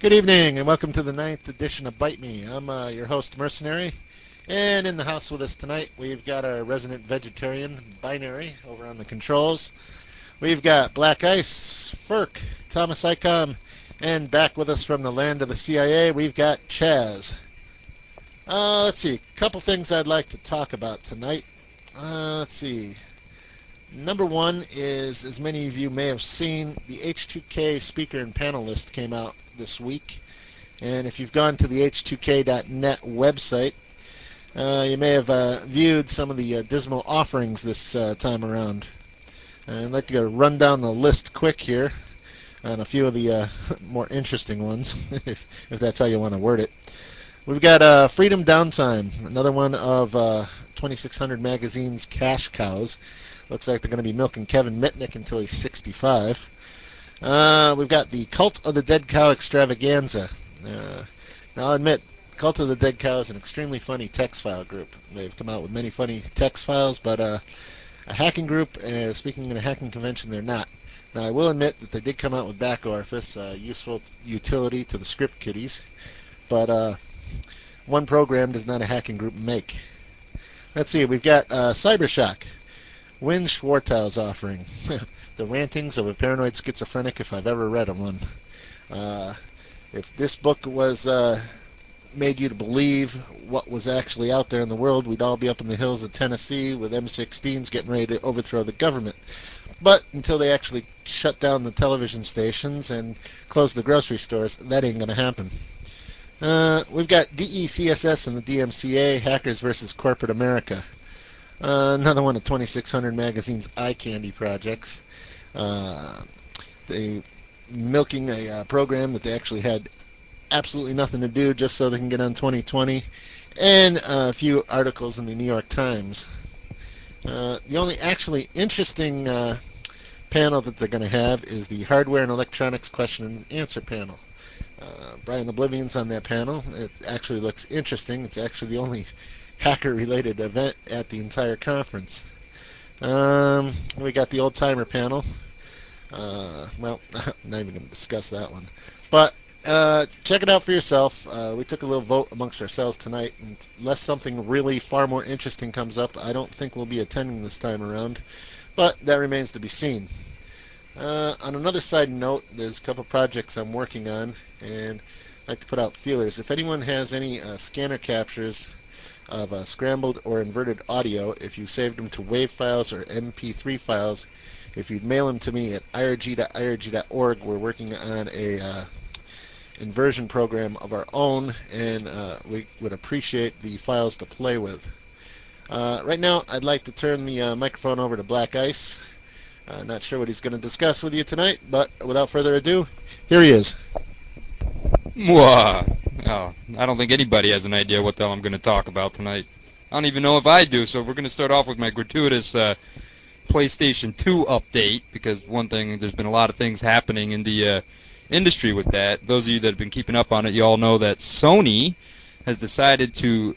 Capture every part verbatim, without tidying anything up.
Good evening, and welcome to the ninth edition of Bite Me. I'm uh, your host, Mercenary, and in the house with us tonight, we've got our resident vegetarian, Binary, over on the controls. We've got Black Ice, Ferk, Thomas Icom, and back with us from the land of the C I A, we've got Chaz. Uh, let's see, a couple things I'd like to talk about tonight. Uh, let's see. Number one is, as many of you may have seen, the H two K speaker and panel list came out this week. And if you've gone to the H two K dot net website, uh, you may have uh, viewed some of the uh, dismal offerings this uh, time around. I'd like to run down the list quick here on a few of the uh, more interesting ones, if, if that's how you want to word it. We've got uh, Freedom Downtime, another one of uh, twenty-six hundred Magazine's cash cows. Looks like they're going to be milking Kevin Mitnick until he's sixty-five. Uh, we've got the Cult of the Dead Cow Extravaganza. Uh, now, I'll admit, Cult of the Dead Cow is an extremely funny text file group. They've come out with many funny text files, but uh, a hacking group, uh, speaking in a hacking convention, they're not. Now, I will admit that they did come out with Back Orifice, uh, useful utility to the script kiddies, but uh, one program does not a hacking group make. Let's see, we've got uh, Cybershock. Win Schwartau's offering. The rantings of a paranoid schizophrenic if I've ever read one. Uh, if this book was uh, made you to believe what was actually out there in the world, we'd all be up in the hills of Tennessee with M sixteens getting ready to overthrow the government. But until they actually shut down the television stations and close the grocery stores, that ain't going to happen. Uh, we've got D E C S S and the D M C A, Hackers versus Corporate America. Uh, another one of twenty-six hundred Magazine's eye candy projects. Uh, they milking a uh, program that they actually had absolutely nothing to do just so they can get on twenty twenty, and uh, a few articles in the New York Times. Uh, the only actually interesting uh, panel that they're going to have is the Hardware and Electronics Question and Answer panel. Uh, Brian Oblivion's on that panel. It actually looks interesting. It's actually the only hacker-related event at the entire conference. Um, we got the old-timer panel. Uh, well, I'm not even going to discuss that one. But uh, check it out for yourself. Uh, we took a little vote amongst ourselves tonight, and unless something really far more interesting comes up, I don't think we'll be attending this time around. But that remains to be seen. Uh, on another side note, there's a couple projects I'm working on, and I'd like to put out feelers. If anyone has any uh, scanner captures of uh, scrambled or inverted audio, if you saved them to WAV files or M P three files, if you'd mail them to me at I R G dot I R G dot org, we're working on a uh, inversion program of our own, and uh, we would appreciate the files to play with. Uh, right now, I'd like to turn the uh, microphone over to Black Ice. Uh, not sure what he's going to discuss with you tonight, but without further ado, here he is. Mwah. Oh, I don't think anybody has an idea what the hell I'm going to talk about tonight. I don't even know if I do, so we're going to start off with my gratuitous uh, PlayStation two update, because one thing, there's been a lot of things happening in the uh, industry with that. Those of you that have been keeping up on it, you all know that Sony has decided to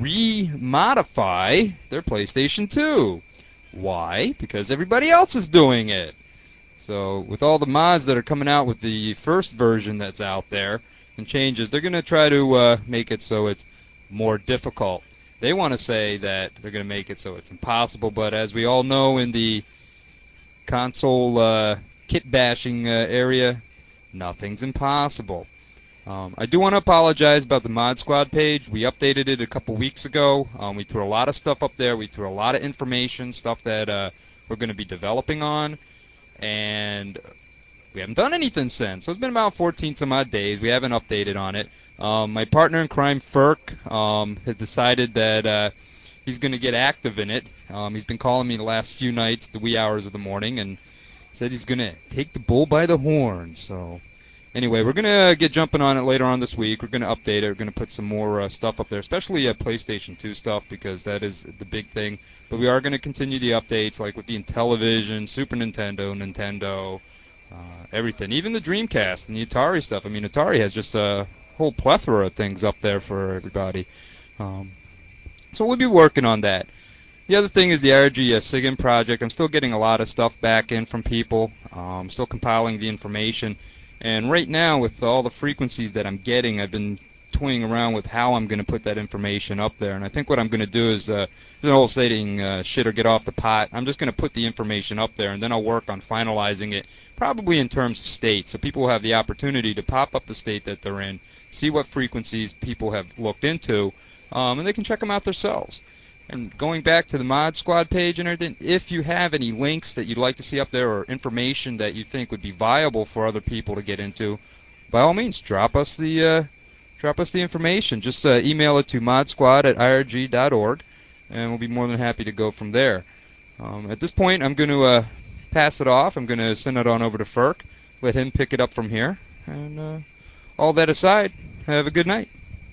re-modify their PlayStation two. Why? Because everybody else is doing it. So with all the mods that are coming out with the first version that's out there and changes, they're going to try to uh, make it so it's more difficult. They want to say that they're going to make it so it's impossible, but as we all know in the console uh, kit bashing uh, area, nothing's impossible. Um, I do want to apologize about the Mod Squad page. We updated it a couple weeks ago. Um, we threw a lot of stuff up there. We threw a lot of information, stuff that uh, we're going to be developing on, and we haven't done anything since. So it's been about fourteen some odd days. We haven't updated on it. Um, my partner in crime, Ferk, um, has decided that uh, he's going to get active in it. Um, he's been calling me the last few nights, the wee hours of the morning, and said he's going to take the bull by the horns. So anyway, we're going to get jumping on it later on this week. We're going to update it. We're going to put some more uh, stuff up there, especially uh, PlayStation two stuff, because that is the big thing. But we are going to continue the updates, like with the Intellivision, Super Nintendo, Nintendo, uh, everything. Even the Dreamcast and the Atari stuff. I mean, Atari has just a whole plethora of things up there for everybody. Um, so we'll be working on that. The other thing is the I R G uh, SIGINT project. I'm still getting a lot of stuff back in from people. Um, still compiling the information. And right now, with all the frequencies that I'm getting, I've been toying around with how I'm going to put that information up there. And I think what I'm going to do is, uh, there's an old saying, uh, shit or get off the pot. I'm just going to put the information up there, and then I'll work on finalizing it, probably in terms of state. So people will have the opportunity to pop up the state that they're in, see what frequencies people have looked into, um, and they can check them out themselves. And going back to the Mod Squad page and everything, if you have any links that you'd like to see up there or information that you think would be viable for other people to get into, by all means, drop us the uh, drop us the information. Just uh, email it to modsquad at I R G dot org, and we'll be more than happy to go from there. Um, at this point, I'm going to uh, pass it off. I'm going to send it on over to Ferk, let him pick it up from here. And uh, all that aside, have a good night.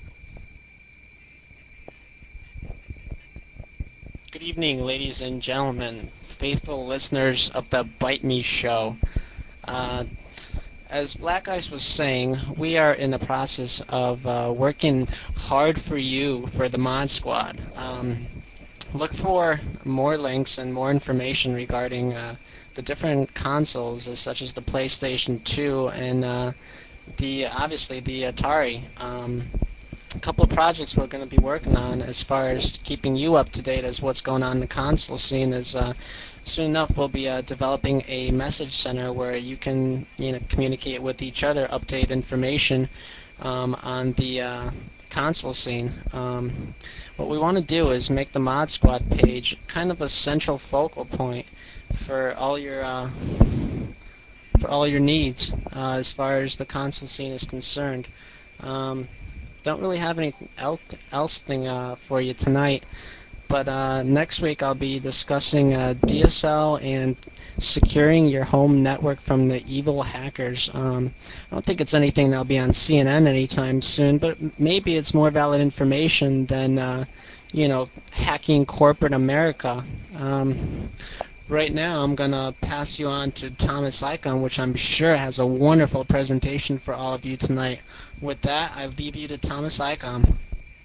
Good evening, ladies and gentlemen, faithful listeners of the Bite Me Show. Uh, as Black Ice was saying, we are in the process of uh, working hard for you for the Mod Squad. Um, look for more links and more information regarding uh, the different consoles, as such as the PlayStation two and uh, the obviously the Atari. Um, a couple of projects we're going to be working on as far as keeping you up to date as what's going on in the console scene is uh, soon enough we'll be uh, developing a message center where you can you know communicate with each other, update information um, on the uh, console scene. Um, what we want to do is make the Mod Squad page kind of a central focal point for all your uh, for all your needs uh, as far as the console scene is concerned. Um, Don't really have anything else, else thing uh, for you tonight, but uh, next week I'll be discussing uh, D S L and securing your home network from the evil hackers. Um, I don't think it's anything that'll be on C N N anytime soon, but maybe it's more valid information than uh, you know hacking corporate America. Um, Right now, I'm going to pass you on to Thomas Icon, which I'm sure has a wonderful presentation for all of you tonight. With that, I leave you to Thomas Icon.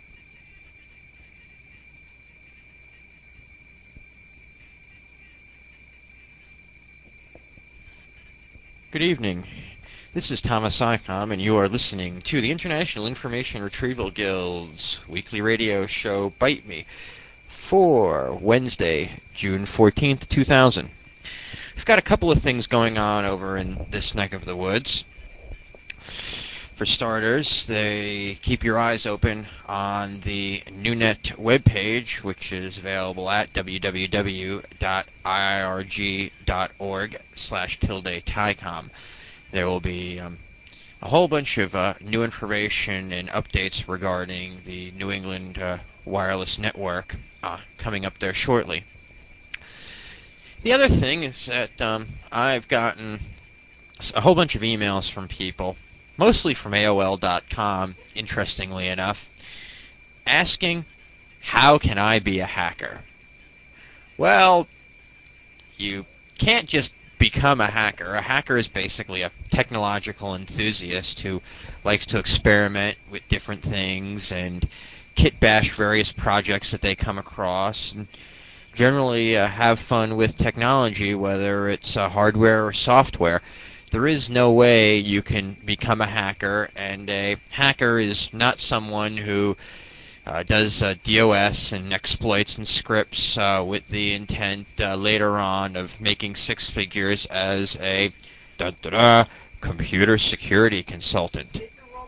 Good evening. This is Thomas Icom, and you are listening to the International Information Retrieval Guild's weekly radio show, Bite Me, for Wednesday, June fourteenth, two thousand. We've got a couple of things going on over in this neck of the woods. For starters, they keep your eyes open on the NewNet webpage, which is available at w w w dot i r g dot org slash tilde TICOM. There will be um, a whole bunch of uh, new information and updates regarding the New England uh, wireless network uh, coming up there shortly. The other thing is that um, I've gotten a whole bunch of emails from people, mostly from A O L dot com, interestingly enough, asking, how can I be a hacker? Well, you can't just become a hacker. A hacker is basically a technological enthusiast who likes to experiment with different things and kit bash various projects that they come across, and generally uh, have fun with technology, whether it's uh, hardware or software. There is no way you can become a hacker, and a hacker is not someone who uh, does uh, DOS and exploits and scripts uh, with the intent uh, later on of making six figures as a da, da, da, computer security consultant.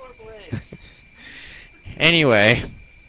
Anyway,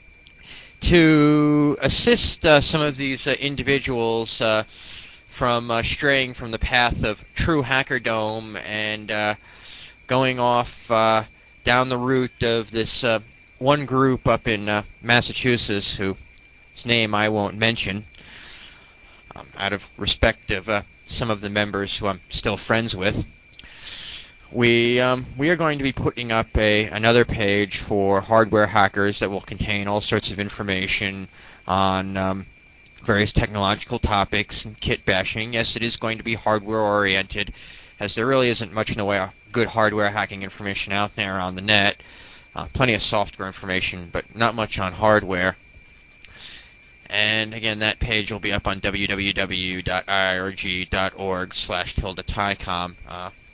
to assist uh, some of these uh, individuals uh, from uh, straying from the path of true hackerdom and uh, going off uh, down the route of this uh, one group up in uh, Massachusetts, whose name I won't mention, um, out of respect of uh, some of the members who I'm still friends with. We um, we are going to be putting up a another page for hardware hackers that will contain all sorts of information on um, various technological topics and kit bashing. Yes, it is going to be hardware oriented, as there really isn't much in the way of good hardware hacking information out there on the net. Uh, plenty of software information, but not much on hardware. And again, that page will be up on w w w dot i r g dot org slash tilde TICOM. Uh,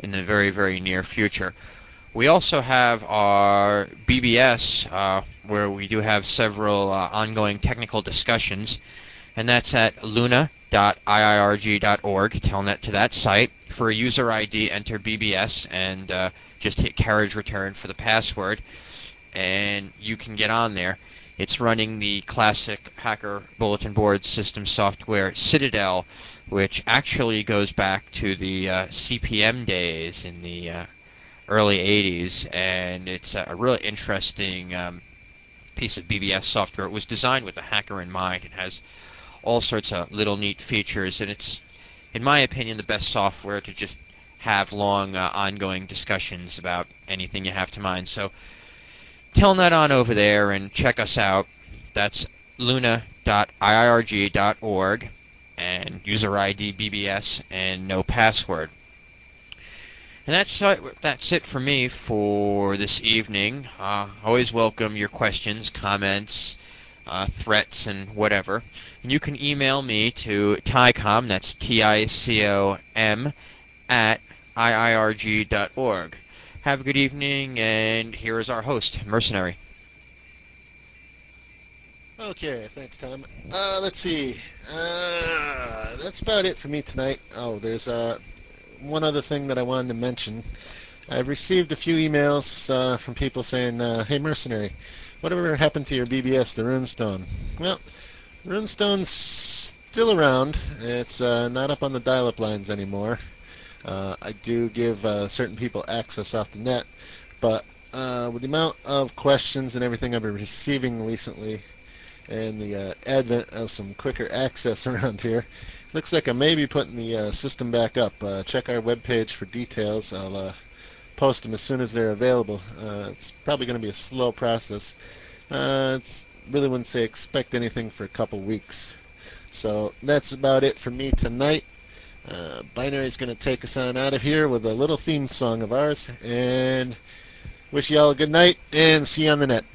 in the very, very near future. We also have our B B S, uh, where we do have several uh, ongoing technical discussions, and that's at luna dot I I R G dot org. Telnet to that site. For a user I D, enter B B S and uh, just hit carriage return for the password, and you can get on there. It's running the classic Hacker Bulletin Board System software Citadel, which actually goes back to the uh, C P M days in the uh, early eighties, and it's a really interesting um, piece of B B S software. It was designed with the hacker in mind. It has all sorts of little neat features, and it's, in my opinion, the best software to just have long, uh, ongoing discussions about anything you have to mind. So telnet on over there and check us out. That's luna dot I I R G dot org, and user I D B B S and no password. And that's uh, that's it for me for this evening. Uh, always welcome your questions, comments, uh, threats, and whatever. And you can email me to Ticom, that's T I C O M, at I I R G dot org. Have a good evening, and here is our host, Mercenary. Okay, thanks, Tom. Uh, let's see. Uh, that's about it for me tonight. Oh, there's uh, one other thing that I wanted to mention. I've received a few emails uh, from people saying, uh, hey, Mercenary, whatever happened to your B B S, the Runestone? Well, Runestone's still around. It's uh, not up on the dial-up lines anymore. Uh, I do give uh, certain people access off the net, but uh, with the amount of questions and everything I've been receiving recently, and the uh, advent of some quicker access around here, looks like I may be putting the uh, system back up. Uh, check our webpage for details. I'll uh, post them as soon as they're available. Uh, it's probably going to be a slow process. Uh, it's really wouldn't say expect anything for a couple weeks. So that's about it for me tonight. Uh, Binary's going to take us on out of here with a little theme song of ours, and wish you all a good night, and see you on the net.